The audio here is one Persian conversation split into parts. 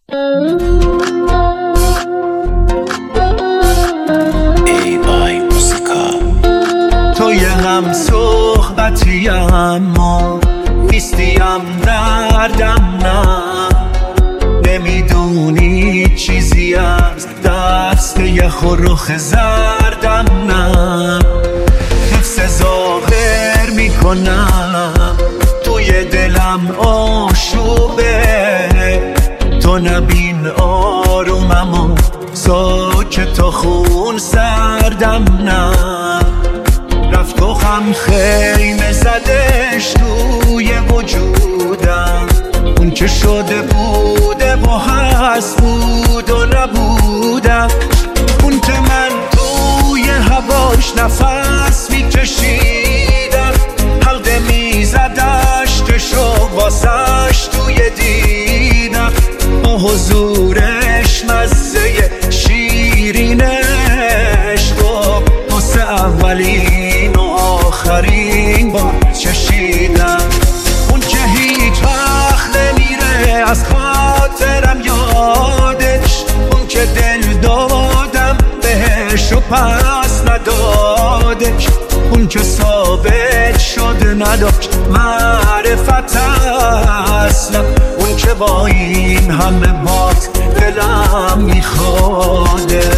توی هم صحبتی اما نیستیم دردم نه، نمیدونی چیزی از دست یخ و رخ زردم نه. حفظ ظاهر میکنم توی دلم آشوبه، تو نبین آرومم و ساکت و خون سردم نه. رفت و غم خیمه زدش توی وجودم، اون که شده بوده و هست بود و نبودم، اون که من توی هواش نفس میکشیدم، حلقه میزدش تشو واسش توی دیدم، با حضورش مزه شیرینش با واسه اولین و آخرین بار چشیدم. اون که هیچ وقت نمیره از خاطرم یادش، اون که دل دادم بهش و پس ندادش، اون که ثابت شد نداشت معرفت اصلا، اون که با این همه بات دلم میخواده.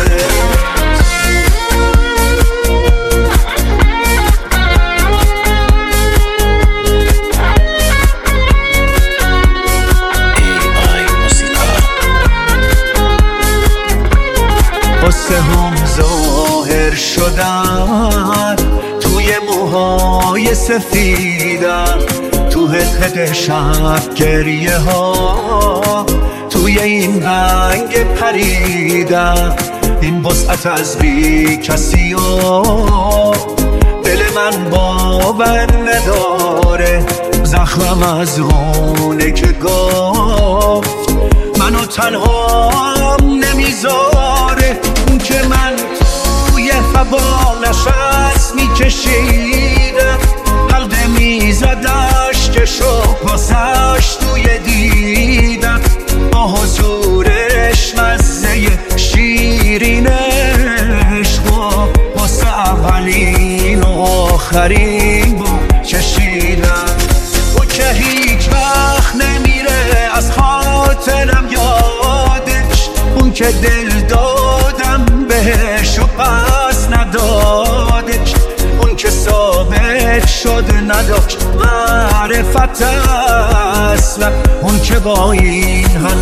قصه هم ظاهر شدن توی موهای سفیدم، تو هده شب گریه ها توی این رنگ پریدم، این وسعت از بی کسی و دل من باور نداره، زخمم از اونه که گفت منو تنها نمیذاره، اون که من توی هوا نشست میکشیدم، حلقه میزدش که شو پاسش توی دیدم، با حضورش مزه شیرینش با واسه اولین و آخرین با چشیدم. اون که هیچ وقت نمیره از خاطرم یادش، اون که دل دادم بهش و پس ندادش، اون که ثابت شد نداشت معرفت اصلا، اون که با این